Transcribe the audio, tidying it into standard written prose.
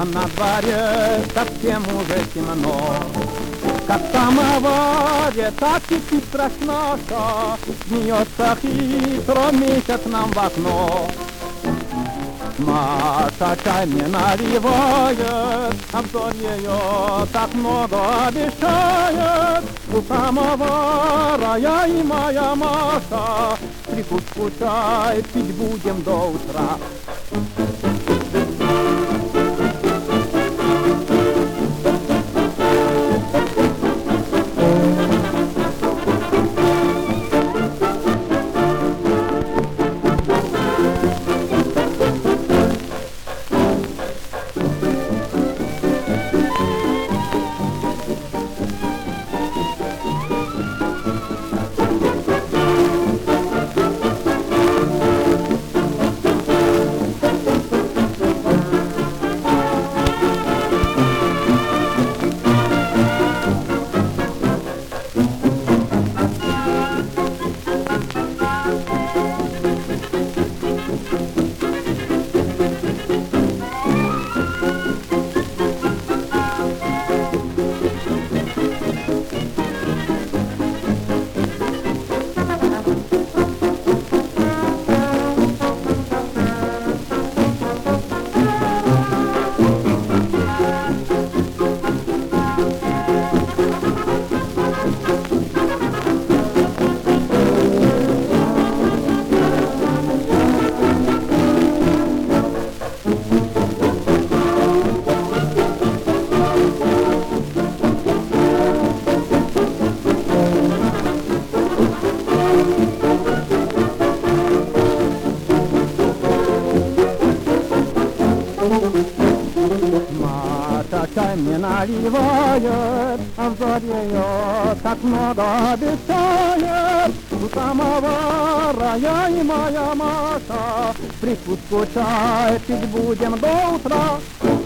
А на дворе совсем уже темно. Как в самоваре, так и страшнаша, смеется хитро месяц нам в окно. Маша чай мне наливает, обзор ее так много обещает. У самовара я и моя Маша прикуску чай пить будем до утра. Маша чай мне наливает, а взор ее так много обещает. У самовара я и моя Маша прикуску чай пить будем до утра.